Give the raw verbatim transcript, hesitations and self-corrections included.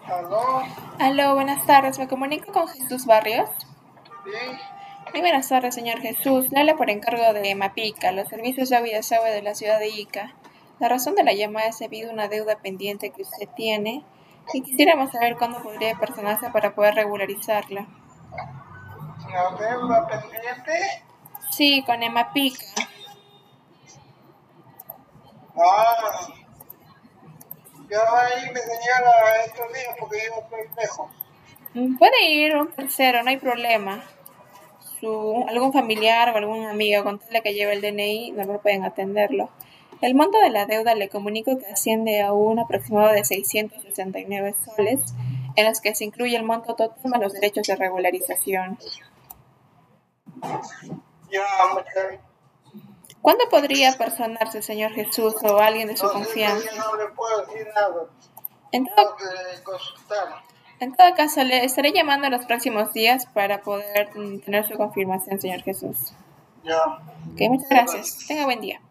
Aló, Aló, buenas tardes. Me comunico con Jesús Barrios. sí, Muy buenas tardes, señor Jesús. Le habla por encargo de MAPICA, los servicios de agua y desagüe de la ciudad de Ica. La razón de la llamada es debido a una deuda pendiente que usted tiene y quisiéramos saber cuándo podría personarse para poder regularizarla. la deuda pendiente. Sí, con EMAPICA. Ah, ya va a ir mi señora estos días porque yo estoy lejos. Mm, Puede ir un tercero, no hay problema. Su, algún familiar o algún amigo, con tal de que lleve el D N I, no lo pueden atenderlo. El monto de la deuda le comunico que asciende a un aproximado de seiscientos sesenta y nueve soles, en los que se incluye el monto total más los derechos de regularización. Ya, mujer. ¿Cuándo podría personarse, señor Jesús, o alguien de su No sé, confianza? yo no le puedo decir nada. En todo, Tengo que consultar. en todo caso, le estaré llamando en los próximos días para poder mm, tener su confirmación, señor Jesús. Ya, Ok, muchas gracias. Tenga buen día.